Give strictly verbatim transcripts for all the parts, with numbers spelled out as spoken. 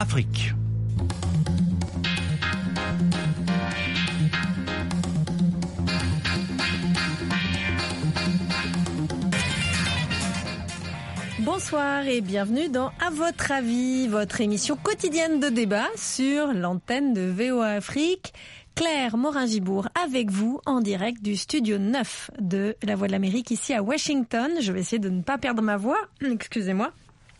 Afrique. Bonsoir et bienvenue dans À votre avis, votre émission quotidienne de débat sur l'antenne de V O A Afrique. Claire Morin-Gibourg avec vous en direct du studio neuf de La Voix de l'Amérique ici à Washington. Je vais essayer de ne pas perdre ma voix, excusez-moi.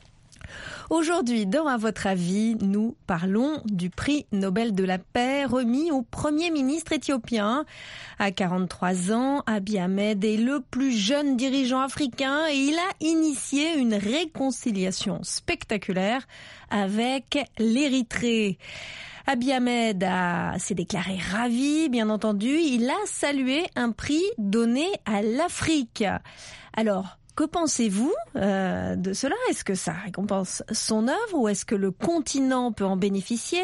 Aujourd'hui, dans À votre avis, nous parlons du prix Nobel de la paix remis au Premier ministre éthiopien. À quarante-trois ans, Abiy Ahmed est le plus jeune dirigeant africain et il a initié une réconciliation spectaculaire avec l'Érythrée. Abiy Ahmed a, s'est déclaré ravi, bien entendu. Il a salué un prix donné à l'Afrique. Alors, que pensez-vous euh, de cela? Est-ce que ça récompense son œuvre ou est-ce que le continent peut en bénéficier?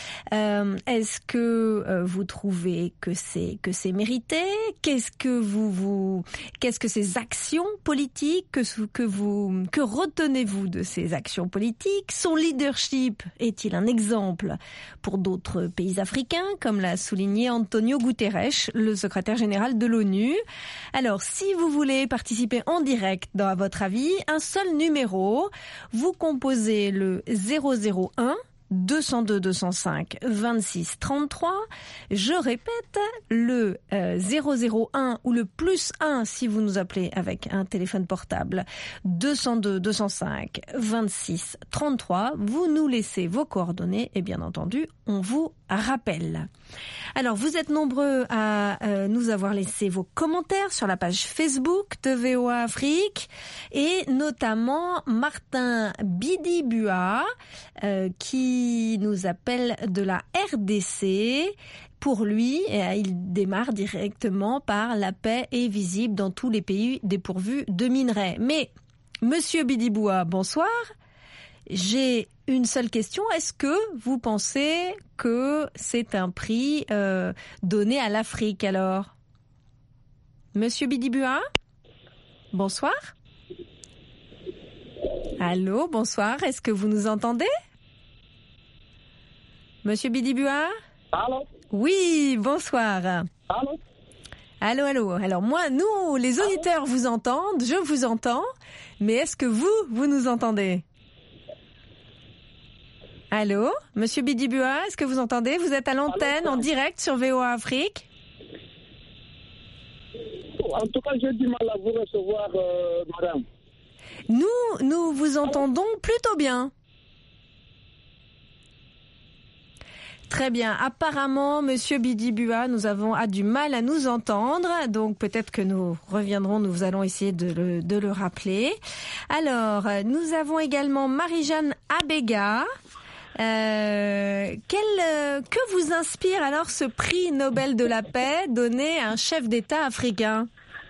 euh, Est-ce que euh, vous trouvez que c'est que c'est mérité? Qu'est-ce que vous vous qu'est-ce que ces actions politiques que que vous que retenez-vous de ces actions politiques? Son leadership est-il un exemple pour d'autres pays africains, comme l'a souligné Antonio Guterres, le secrétaire général de l'ONU? Alors, si vous voulez participer en direct dans À votre avis, un seul numéro, vous composez le zéro zéro un deux cent deux deux cent cinq vingt-six trente-trois. Je répète, le euh, zéro zéro un ou le plus un si vous nous appelez avec un téléphone portable, deux cent deux deux cent cinq vingt-six trente-trois. Vous nous laissez vos coordonnées et bien entendu, on vous rappelle. Alors, vous êtes nombreux à euh, nous avoir laissé vos commentaires sur la page Facebook de V O A Afrique et notamment Martin Bidibua euh, qui nous appelle de la R D C. Pour lui, il démarre directement par la paix est visible dans tous les pays dépourvus de minerais. Mais, Monsieur Bidibua, bonsoir. J'ai une seule question. Est-ce que vous pensez que c'est un prix euh, donné à l'Afrique alors? Monsieur Bidibua? Bonsoir. Allô, bonsoir. Est-ce que vous nous entendez? Monsieur Bidibua? Allô? Oui, bonsoir. Allô? Allô, allô. Alors moi, nous, les auditeurs allô? Vous entendent, je vous entends, mais est-ce que vous, vous nous entendez? Allô, Monsieur Bidibua, est-ce que vous entendez? Vous êtes à l'antenne, allô, en direct sur V O A Afrique. En tout cas, j'ai du mal à vous recevoir, euh, madame. Nous, nous vous entendons allô? Plutôt bien. Très bien. Apparemment, Monsieur Bidibua, nous avons a du mal à nous entendre, donc peut-être que nous reviendrons. Nous allons essayer de le, de le rappeler. Alors, nous avons également Marie-Jeanne Abega. Euh, quel, euh, que vous inspire alors ce prix Nobel de la paix donné à un chef d'État africain?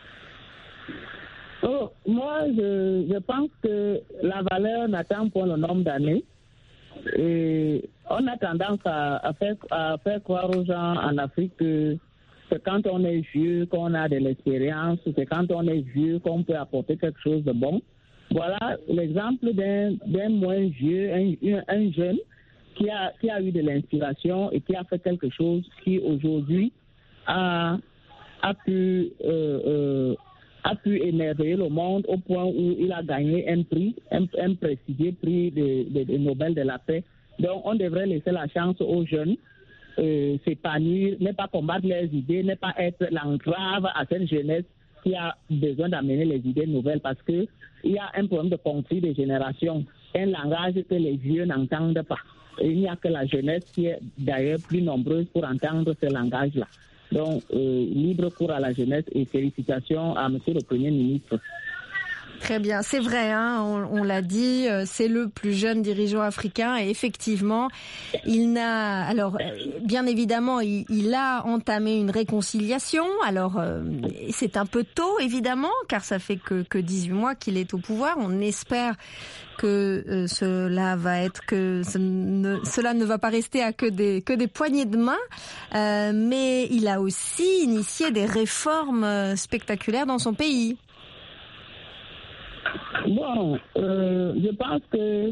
Oh, moi, je, je pense que la valeur n'atteint pas le nombre d'années. Et on a tendance à, à, faire, à faire croire aux gens en Afrique que c'est quand on est vieux qu'on a de l'expérience, c'est quand on est vieux qu'on peut apporter quelque chose de bon. Voilà l'exemple d'un, d'un moins vieux, un, un jeune qui a, qui a eu de l'inspiration et qui a fait quelque chose qui aujourd'hui a, a, pu, euh, euh, a pu émerveiller le monde au point où il a gagné un prix, un, un prestigieux prix de, de, de Nobel de la paix. Donc on devrait laisser la chance aux jeunes euh, s'épanouir, ne pas combattre leurs idées, ne pas être l'entrave à cette jeunesse qui a besoin d'amener les idées nouvelles parce que il y a un problème de conflit de génération, un langage que les vieux n'entendent pas. Et il n'y a que la jeunesse qui est d'ailleurs plus nombreuse pour entendre ce langage-là. Donc, euh, libre cours à la jeunesse et félicitations à Monsieur le Premier ministre. Très bien, c'est vrai, hein, on, on l'a dit, c'est le plus jeune dirigeant africain et effectivement, il n'a, alors bien évidemment, il, il a entamé une réconciliation. Alors euh, c'est un peu tôt évidemment, car ça fait que, que dix-huit mois qu'il est au pouvoir. On espère que euh, cela va être que ce ne, cela ne va pas rester à que des que des poignées de main, euh, mais il a aussi initié des réformes spectaculaires dans son pays. Bon, euh, je pense que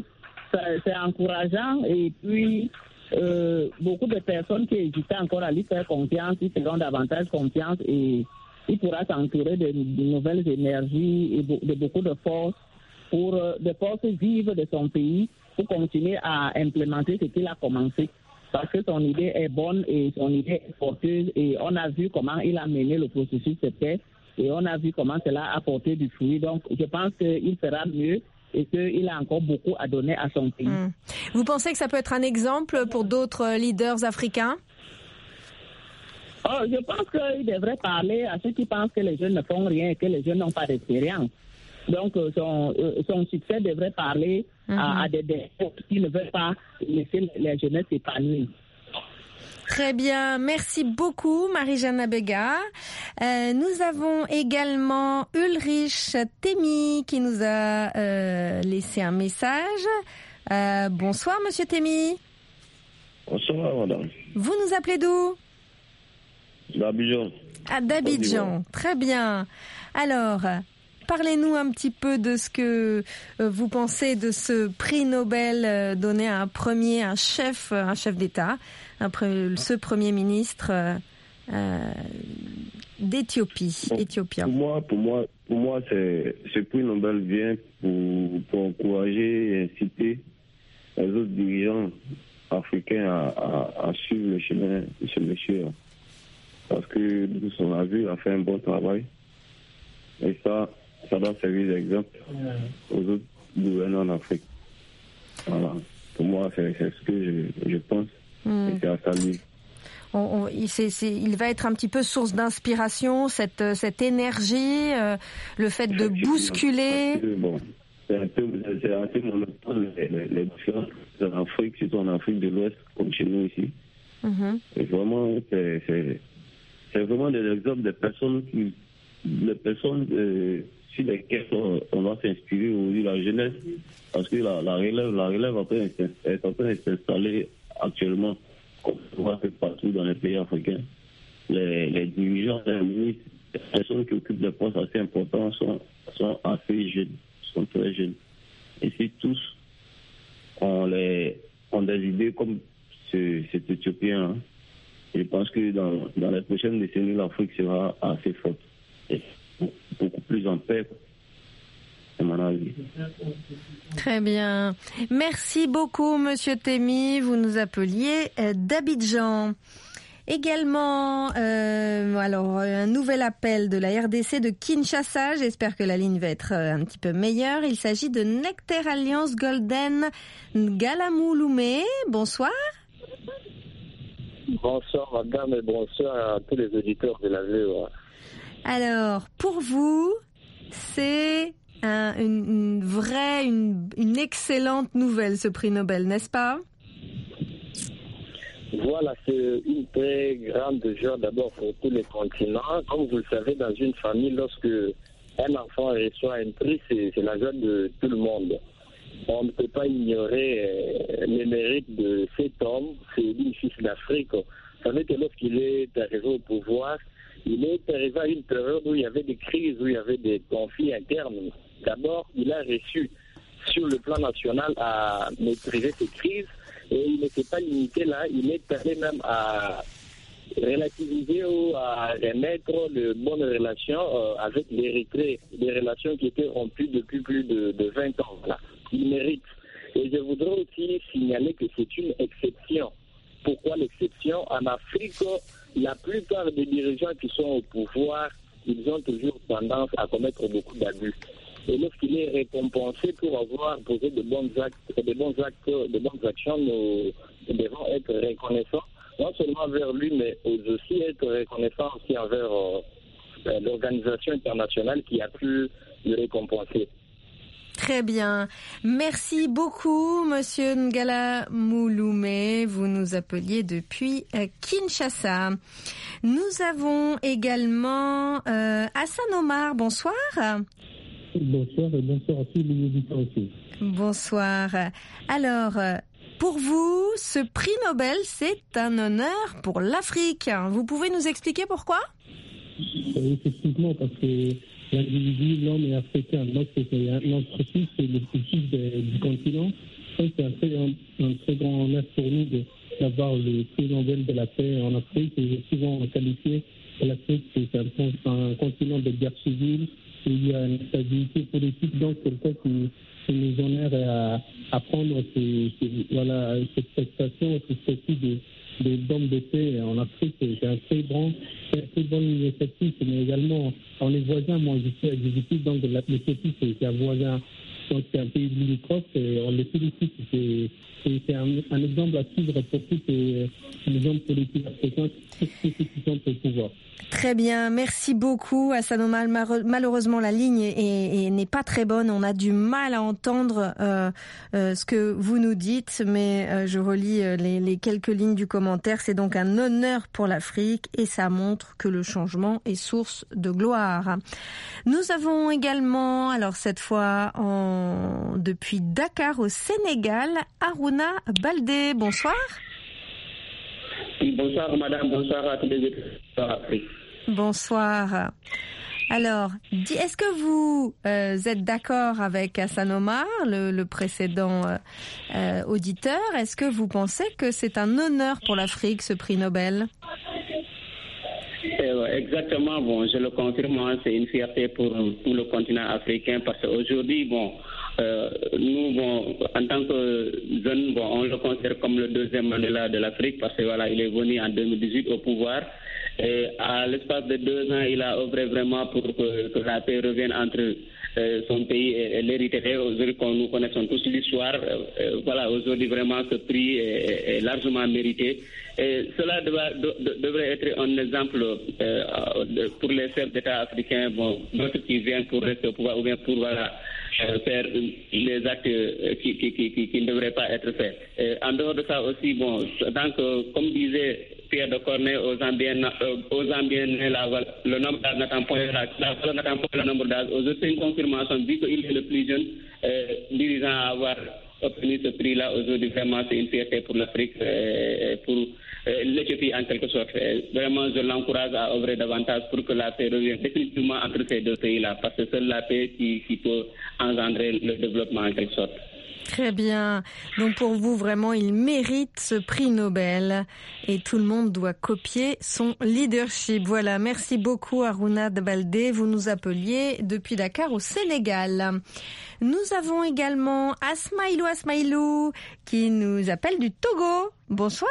c'est encourageant. Et puis, euh, beaucoup de personnes qui hésitaient encore à lui faire confiance, ils feront davantage confiance et il pourra s'entourer de, de nouvelles énergies et de beaucoup de forces pour de forces vives de son pays pour continuer à implémenter ce qu'il a commencé. Parce que son idée est bonne et son idée est porteuse et on a vu comment il a mené le processus de paix et on a vu comment cela a porté du fruit. Donc, je pense qu'il fera mieux et qu'il a encore beaucoup à donner à son pays. Mmh. Vous pensez que ça peut être un exemple pour d'autres leaders africains? Oh, je pense qu'il devrait parler à ceux qui pensent que les jeunes ne font rien et que les jeunes n'ont pas d'expérience. Donc, son, son succès devrait parler mmh. à, à des défauts qui ne veulent pas laisser les jeunesses s'épanouir. Très bien, merci beaucoup Marie-Jeanne Abega. Euh, nous avons également Ulrich Temi qui nous a euh, laissé un message. Euh, bonsoir Monsieur Temi. Bonsoir madame. Vous nous appelez d'où? D'Abidjan. Ah, d'Abidjan, très bien. Alors, parlez-nous un petit peu de ce que vous pensez de ce prix Nobel donné à un premier, un chef, un chef d'État, un, ce premier ministre euh, d'Éthiopie, bon, éthiopien. Pour moi, pour moi, pour moi, c'est, ce prix Nobel vient pour, pour encourager et inciter les autres dirigeants africains à, à, à suivre le chemin de ce monsieur. Parce que on a vu, il a fait un bon travail. Et ça, ça doit servir d'exemple aux autres gouvernants en Afrique. Voilà. Pour moi, c'est, c'est ce que je, je pense. Mmh. Et c'est à saluer. On, on, il, c'est, c'est, il va être un petit peu source d'inspiration, cette, cette énergie, euh, le fait de bousculer. Que, bon, c'est un peu, c'est un peu monotone, les, les, les différences en Afrique, surtout en Afrique de l'Ouest, comme chez nous ici. Mmh. Et vraiment, c'est, c'est, c'est vraiment des exemples de personnes qui, les personnes euh, sur lesquelles on, on va s'inspirer aujourd'hui, la jeunesse, parce que la, la relève, la relève est en train de s'installer actuellement, comme on voit partout dans les pays africains. Les, les dirigeants, les ministres, les personnes qui occupent des postes assez importants sont, sont assez jeunes, sont très jeunes. Et si tous ont, les, ont des idées comme ce, cet Éthiopien, hein, je pense que dans, dans les prochaines décennies, l'Afrique sera assez forte et beaucoup plus en paix, à mon avis. Très bien. Merci beaucoup, Monsieur Temi. Vous nous appeliez d'Abidjan. Également, euh, alors un nouvel appel de la R D C de Kinshasa. J'espère que la ligne va être un petit peu meilleure. Il s'agit de Nectar Alliance Golden Ngalamouloumé. Bonsoir. Bonsoir madame et bonsoir à tous les auditeurs de la V O A. Alors, pour vous, c'est un, une, une vraie, une, une excellente nouvelle, ce prix Nobel, n'est-ce pas? Voilà, c'est une très grande joie d'abord pour tous les continents. Comme vous le savez, dans une famille, lorsque un enfant reçoit un prix, c'est, c'est la joie de tout le monde. On ne peut pas ignorer les mérites de cet homme, c'est le fils d'Afrique. Vous savez que lorsqu'il est arrivé au pouvoir, il est arrivé à une période où il y avait des crises, où il y avait des conflits internes. D'abord, il a réussi sur le plan national à maîtriser ces crises et il n'était pas limité là, il est allé même à relativiser ou à remettre de bonnes relations euh, avec l'Érythrée, des relations qui étaient rompues depuis plus de, de vingt ans. Voilà. Il mérite. Et je voudrais aussi signaler que c'est une exception. Pourquoi l'exception? En Afrique, la plupart des dirigeants qui sont au pouvoir, ils ont toujours tendance à commettre beaucoup d'abus. Et lorsqu'il est récompensé pour avoir posé de bons actes, de bons actes, de bonnes actions, nous devons être reconnaissants, non seulement envers lui, mais aussi être reconnaissants aussi envers euh, l'organisation internationale qui a pu le récompenser. Très bien. Merci beaucoup, Monsieur Ngalamouloumé. Vous nous appeliez depuis Kinshasa. Nous avons également euh, Hassan Omar. Bonsoir. Bonsoir et bonsoir à tous les auditeurs aussi. Bonsoir. Alors, pour vous, ce prix Nobel, c'est un honneur pour l'Afrique. Vous pouvez nous expliquer pourquoi? Effectivement, parce que l'individu, l'homme est africain. Notre, notre fils, c'est le fils du continent. c'est un très, un, un très grand honneur pour nous de, d'avoir le prix Nobel de la paix en Afrique. Et j'ai souvent qualifié l'Afrique, c'est un, un continent de guerre civile, où il y a une stabilité politique, donc c'est quelqu'un qui, qui nous honore à, à prendre ces, ces, voilà, cette prestation, ce statut de, de, d'homme de paix en Afrique. C'est un très grand, c'est un très bon initiative, mais également on est voisins. Moi je suis exécutif, donc l'Éthiopie c'est un voisin, donc c'est un pays limitrophe et on les félicite. C'est, c'est, c'est un, un exemple à suivre pour tous les, les hommes politiques africains, tous ceux qui sont au pouvoir. Très bien, merci beaucoup Hassan Omar. Malheureusement, la ligne est, est, n'est pas très bonne. On a du mal à entendre euh, euh, ce que vous nous dites, mais euh, je relis les, les quelques lignes du commentaire. C'est donc un honneur pour l'Afrique et ça montre que le changement est source de gloire. Nous avons également, alors cette fois en, depuis Dakar au Sénégal, Aruna Baldé. Bonsoir. Bonsoir madame, bonsoir à tous les étudiants. Bonsoir. Alors, est-ce que vous euh, êtes d'accord avec Hassan Omar, le, le précédent euh, euh, auditeur? Est-ce que vous pensez que c'est un honneur pour l'Afrique, ce prix Nobel? Euh, exactement, bon, je le confirme, hein, c'est une fierté pour tout le continent africain parce qu'aujourd'hui, bon, euh, nous, bon, en tant que jeunes, bon, on le considère comme le deuxième Mandela de l'Afrique parce que voilà, il est venu en deux mille dix-huit au pouvoir. Et à l'espace de deux ans, il a œuvré vraiment pour que, que la paix revienne entre euh, son pays et, et l'Érythrée. Aujourd'hui, comme nous connaissons tous l'histoire, euh, voilà, aujourd'hui vraiment ce prix est, est largement mérité. Et cela devra, de, devrait être un exemple euh, pour les chefs d'État africains, bon, d'autres qui viennent pour rester au pouvoir ou bien pour voilà, euh, faire les actes qui, qui, qui, qui ne devraient pas être faits. Et en dehors de ça aussi, bon, donc, comme disait Pierre de Corneille aux Zambiens, euh, aux Zambiens la, le nombre d'âge n'attend point la, la n'attend point le nombre d'âge. Aujourd'hui, c'est une confirmation, vu qu'il est le plus jeune euh, dirigeant à avoir obtenu ce prix-là. Aujourd'hui, vraiment, c'est une fierté pour l'Afrique, euh, pour euh, l'Éthiopie en quelque sorte. Et vraiment, je l'encourage à œuvrer davantage pour que la paix revienne définitivement entre ces deux pays-là, parce que c'est la paix qui, qui peut engendrer le développement en quelque sorte. Très bien. Donc pour vous, vraiment, il mérite ce prix Nobel et tout le monde doit copier son leadership. Voilà, merci beaucoup Aruna Baldé. Vous nous appeliez depuis Dakar au Sénégal. Nous avons également Asmaïlou Asmaïlou qui nous appelle du Togo. Bonsoir.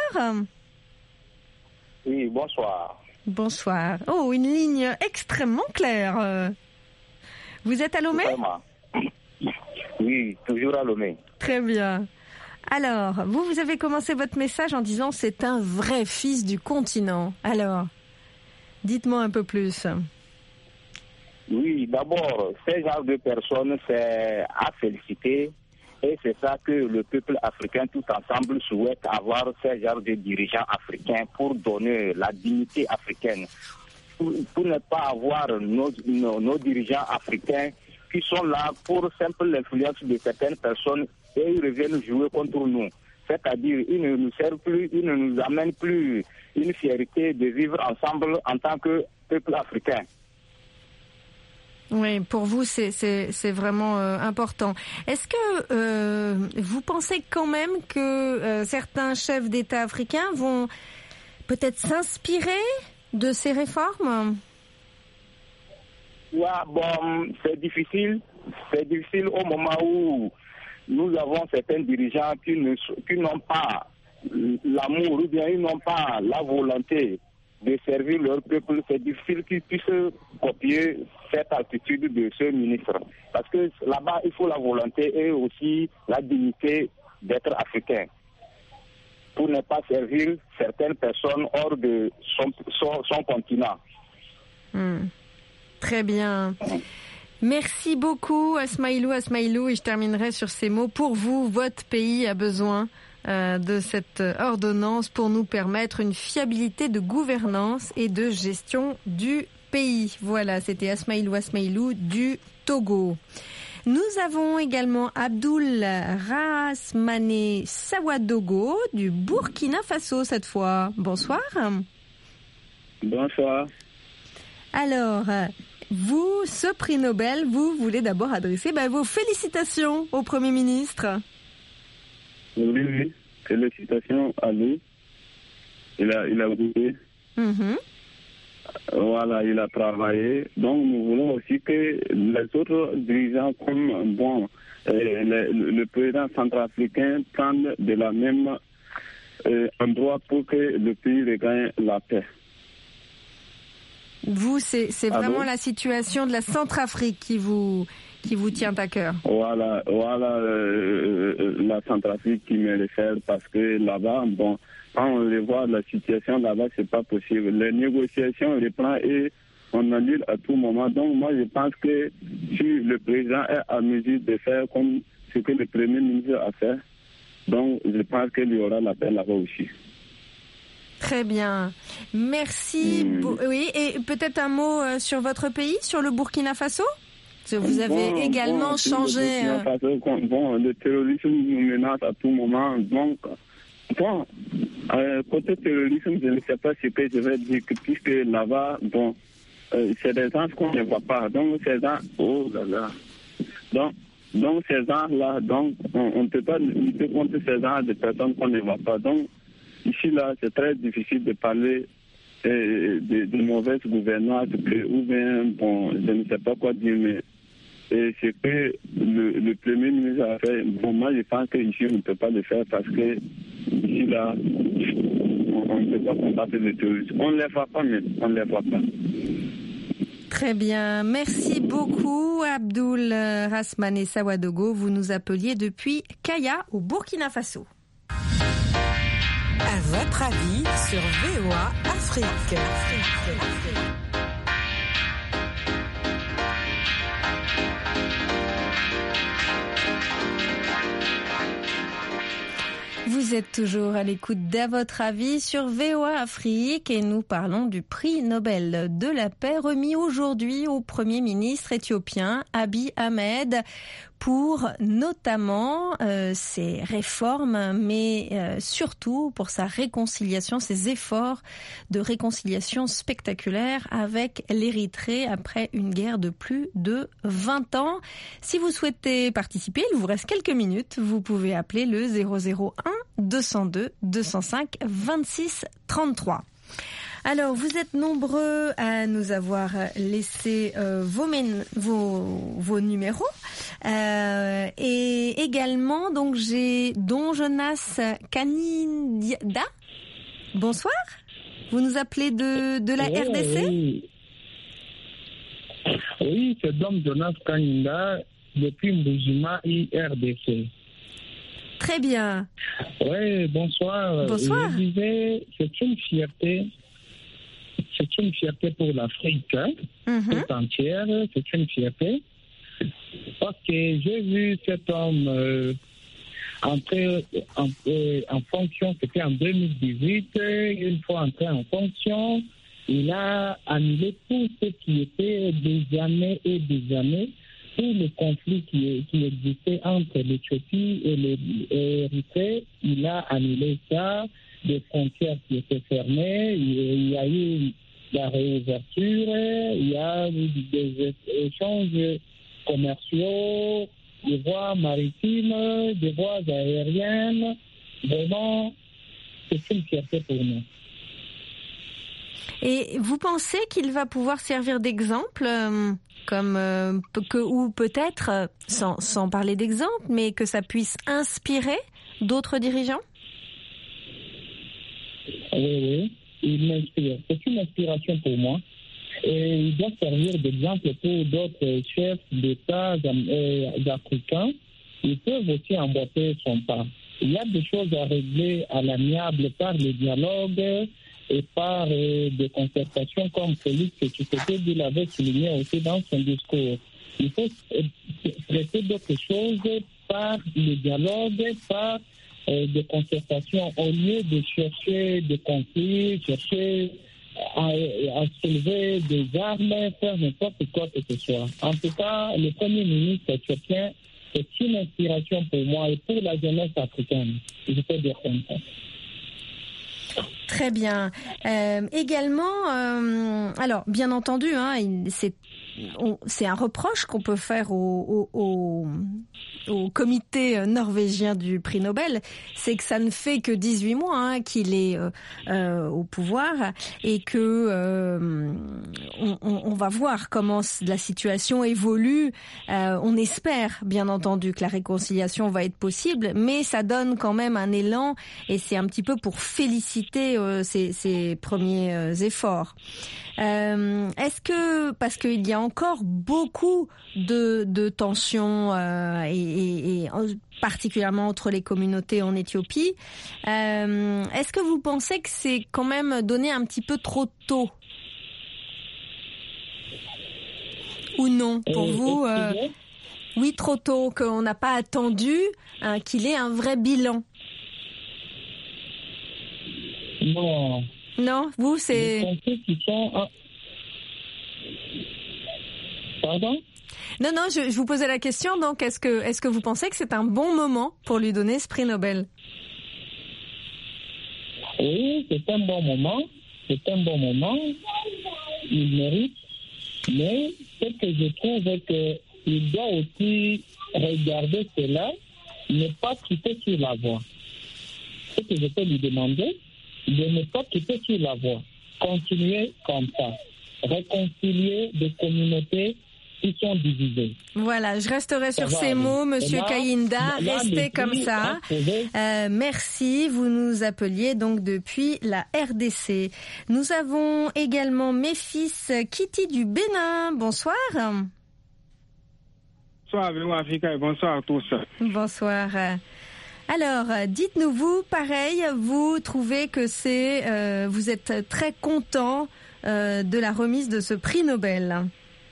Oui, bonsoir. Bonsoir. Oh, une ligne extrêmement claire. Vous êtes à Lomé ? Vraiment. Oui, toujours à Lomé. Très bien. Alors, vous, vous avez commencé votre message en disant c'est un vrai fils du continent. Alors, dites-moi un peu plus. Oui, d'abord, ces genres de personnes, c'est à féliciter. Et c'est ça que le peuple africain tout ensemble souhaite avoir, ces genres de dirigeants africains pour donner la dignité africaine. Pour, pour ne pas avoir nos, nos, nos dirigeants africains qui sont là pour simple l'influence de certaines personnes et ils reviennent jouer contre nous. C'est-à-dire, ils ne nous servent plus, ils ne nous amènent plus une fierté de vivre ensemble en tant que peuple africain. Oui, pour vous, c'est, c'est, c'est vraiment euh, important. Est-ce que euh, vous pensez quand même que euh, certains chefs d'État africains vont peut-être s'inspirer de ces réformes ? Ouais, bon, c'est difficile. C'est difficile au moment où nous avons certains dirigeants qui, ne, qui n'ont pas l'amour ou bien ils n'ont pas la volonté de servir leur peuple. C'est difficile qu'ils puissent copier cette attitude de ce ministre. Parce que là-bas, il faut la volonté et aussi la dignité d'être africain pour ne pas servir certaines personnes hors de son, son, son continent. Mmh. Très bien. Merci beaucoup Asmaïlou Asmaïlou et je terminerai sur ces mots. Pour vous, votre pays a besoin euh, de cette ordonnance pour nous permettre une fiabilité de gouvernance et de gestion du pays. Voilà, c'était Asmaïlou Asmaïlou du Togo. Nous avons également Abdoul Rahmane Sawadogo du Burkina Faso cette fois. Bonsoir. Bonsoir. Alors, vous, ce prix Nobel, vous voulez d'abord adresser bah, vos félicitations au Premier ministre. Oui, oui. Félicitations à lui. Il a, il a goûté. Mm-hmm. Voilà, il a travaillé. Donc, nous voulons aussi que les autres dirigeants, comme bon, euh, le, le président centrafricain, prennent de la même euh, endroit pour que le pays regagne la paix. Vous, c'est, c'est vraiment la situation de la Centrafrique qui vous, qui vous tient à cœur. Voilà, voilà euh, la Centrafrique qui me réfère parce que là-bas, bon, quand on les voit, la situation là-bas, c'est pas possible. Les négociations reprennent et on annule à tout moment. Donc moi, je pense que si le président est à mesure de faire comme ce que le Premier ministre a fait, donc je pense qu'il y aura la paix là-bas aussi. Très bien. Merci. Mmh. Bo- oui, et peut-être un mot euh, sur votre pays, sur le Burkina Faso ? Vous avez bon, également bon, changé... Le, Faso, bon, le terrorisme nous menace à tout moment. Donc, bon, euh, côté terrorisme, je ne sais pas ce que je vais dire, puisque là-bas, bon, euh, c'est des gens qu'on ne voit pas. Donc, ces gens... Oh là là. Donc, donc ces gens-là, donc, on ne peut pas lutter contre ces gens de personnes qu'on ne voit pas. Donc, ici, là, c'est très difficile de parler euh, de, de mauvaise gouvernance ou bien, bon, je ne sais pas quoi dire, mais et c'est que le, le Premier ministre a fait. Bon, moi, je pense qu'ici, on ne peut pas le faire parce que ici, là, on ne peut pas combattre les terroristes. On ne les voit pas, mais on ne les voit pas. Très bien. Merci beaucoup, Abdoul Rasmane Sawadogo. Vous nous appeliez depuis Kaya, au Burkina Faso. À votre avis sur V O A Afrique. Afrique. Vous êtes toujours à l'écoute d'À votre avis sur V O A Afrique et nous parlons du prix Nobel de la paix remis aujourd'hui au Premier ministre éthiopien Abiy Ahmed pour notamment euh, ses réformes, mais euh, surtout pour sa réconciliation, ses efforts de réconciliation spectaculaires avec l'Érythrée après une guerre de plus de vingt ans. Si vous souhaitez participer, il vous reste quelques minutes. Vous pouvez appeler le zéro zéro un deux zéro deux deux zéro cinq vingt-six trente-trois. Alors, vous êtes nombreux à nous avoir laissé euh, vos, men- vos, vos numéros. Euh, et également, donc, j'ai Don Jonas Kanida. Bonsoir. Vous nous appelez de, de la oh, R D C ? Oui, oui c'est Don Jonas Kanida depuis Mbujima, R D C. Très bien. Oui, bonsoir. Bonsoir. Je disais, c'est une fierté. C'est une fierté pour l'Afrique hein, mm-hmm. tout entière. C'est une fierté. Parce que j'ai vu cet homme euh, entrer en, euh, en fonction, c'était en deux mille dix-huit. Une fois entré en fonction, il a annulé tout ce qui était des années et des années. Tout le conflit qui, qui existait entre l'Éthiopie et l'Érythrée, il a annulé ça. Des frontières qui étaient fermées, il y a eu la réouverture, il y a eu des échanges commerciaux, des voies maritimes, des voies aériennes. Vraiment, c'est une fierté pour nous. Et vous pensez qu'il va pouvoir servir d'exemple, euh, comme euh, que, ou peut-être, euh, sans, sans parler d'exemple, mais que ça puisse inspirer d'autres dirigeants ? Oui, oui, il m'inspire. C'est une inspiration pour moi. Et il doit servir d'exemple pour d'autres chefs d'État africains. Ils peuvent aussi emboîter son pas. Il y a des choses à régler à l'amiable par le dialogue et par euh, des concertations comme Félix Tshisekedi l'avait souligné aussi dans son discours. Il faut traiter d'autres choses par le dialogue, par euh, des concertations, au lieu de chercher des conflits, chercher à, à soulever des armes, faire n'importe quoi que ce soit. En tout cas, le Premier ministre éthiopien, c'est une inspiration pour moi et pour la jeunesse africaine. Je peux dire comme ça. Très bien. Euh, également, euh, alors bien entendu, hein, c'est on, c'est un reproche qu'on peut faire au, au, au, au comité norvégien du prix Nobel, c'est que ça ne fait que dix-huit mois hein, qu'il est euh, euh, au pouvoir et que euh, on, on va voir comment la situation évolue. Euh, on espère bien entendu que la réconciliation va être possible, mais ça donne quand même un élan et c'est un petit peu pour féliciter euh, ces, ces premiers euh, efforts. Euh, est-ce que, parce qu'il y a encore beaucoup de, de tensions euh, et, et, et particulièrement entre les communautés en Éthiopie, euh, est-ce que vous pensez que c'est quand même donné un petit peu trop tôt? Ou non, pour euh, vous euh, oui, trop tôt, qu'on n'a pas attendu hein, qu'il ait un vrai bilan? Non. Non, vous, c'est... Sont... Pardon? Non, non, je, je vous posais la question, donc est-ce que, est-ce que vous pensez que c'est un bon moment pour lui donner ce prix Nobel? Oui, c'est un bon moment, c'est un bon moment, il mérite, mais ce que je trouve est qu'il doit aussi regarder cela, ne pas quitter sur la voie. Ce que je peux lui demander, de ne pas quitter sur la voie. Continuer comme ça. Réconcilier des communautés qui sont divisées. Voilà, je resterai sur ces mots, Monsieur là, Kayinda. Là, restez comme ça. Euh, merci. Vous nous appeliez donc depuis la R D C. Nous avons également Méphis Kitty du Bénin. Bonsoir. Bonsoir, V O A Africa, et bonsoir à tous. Bonsoir. Alors, dites-nous, vous, pareil, vous trouvez que c'est, euh, vous êtes très content euh, de la remise de ce prix Nobel?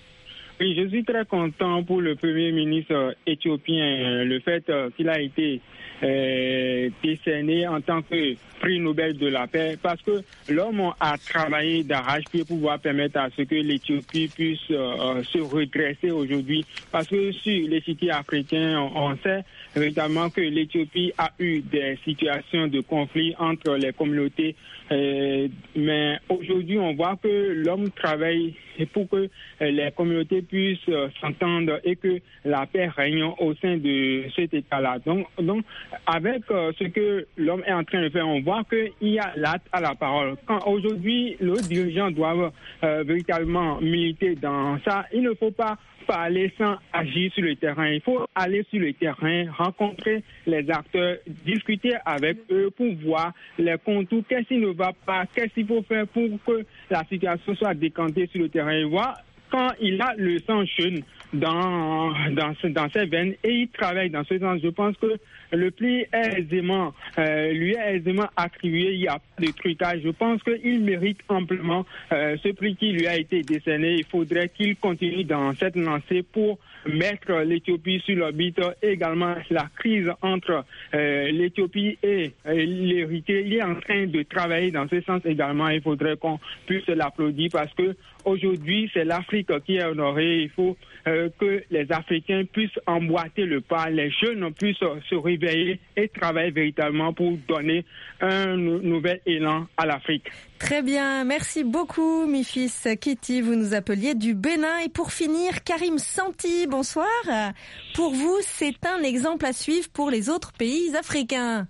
Oui, je suis très content pour le Premier ministre éthiopien, le fait qu'il a été euh, décerné en tant que prix Nobel de la paix, parce que l'homme a travaillé d'arrache-pied pour pouvoir permettre à ce que l'Éthiopie puisse euh, se redresser aujourd'hui. Parce que sur les cités africains, on sait véritablement que l'Éthiopie a eu des situations de conflit entre les communautés, euh, mais aujourd'hui on voit que l'homme travaille pour que les communautés puissent s'entendre et que la paix règne au sein de cet État-là. Donc, donc avec ce que l'homme est en train de faire, on voit qu'il y a l'acte à la parole. Quand aujourd'hui, les dirigeants doivent euh, véritablement militer dans ça, il ne faut pas parler sans agir sur le terrain. Il faut aller sur le terrain, rencontrer les acteurs, discuter avec eux pour voir les contours, qu'est-ce qui ne va pas, qu'est-ce qu'il faut faire pour que la situation soit décantée sur le terrain. Et voir quand il a le sang chaud dans, dans, dans ses veines et il travaille dans ce sens, je pense que le prix est aisément, euh, lui est aisément attribué, il n'y a pas de trucage. Je pense qu'il mérite amplement euh, ce prix qui lui a été décerné. Il faudrait qu'il continue dans cette lancée pour mettre l'Éthiopie sur l'orbite. Également, la crise entre euh, l'Éthiopie et euh, l'Érythrée, il est en train de travailler dans ce sens également. Il faudrait qu'on puisse l'applaudir parce que aujourd'hui, c'est l'Afrique qui est honorée. Il faut euh, que les Africains puissent emboîter le pas, les jeunes puissent se réveiller et travailler véritablement pour donner un nouvel élan à l'Afrique. Très bien, merci beaucoup, Méphis Kitty. Vous nous appeliez du Bénin. Et pour finir, Karim Santi, bonsoir. Pour vous, c'est un exemple à suivre pour les autres pays africains.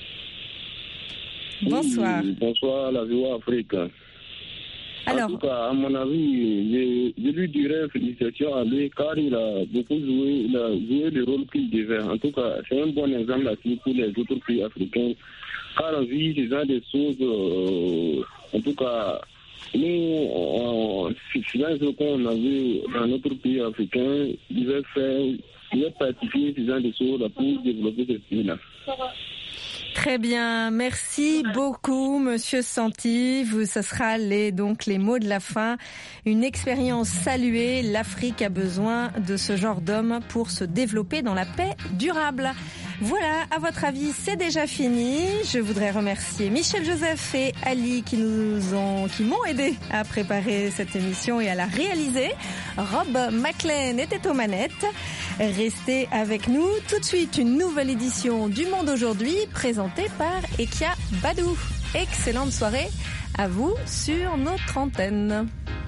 Bonsoir. Oui, bonsoir, la V O A Afrique. Alors, en tout cas, à mon avis, je, je lui dirais félicitations à lui car il a beaucoup joué, il a joué le rôle qu'il devait. En tout cas, c'est un bon exemple à suivre pour les autres pays africains. Car on vit ce genre de choses, euh, en tout cas, nous, c'est ce qu'on a vu dans notre pays africain, il va faire, il va pratiquer ce genre de choses pour développer ce pays-là. Très bien, merci beaucoup, Monsieur Santi. Vous, ce sera les donc les mots de la fin. Une expérience saluée. L'Afrique a besoin de ce genre d'hommes pour se développer dans la paix durable. Voilà, à votre avis, c'est déjà fini. Je voudrais remercier Michel Joseph et Ali qui nous ont, qui m'ont aidé à préparer cette émission et à la réaliser. Rob McLean était aux manettes. Restez avec nous. Tout de suite, une nouvelle édition du Monde aujourd'hui, présentée par Ekia Badou. Excellente soirée à vous sur notre antenne.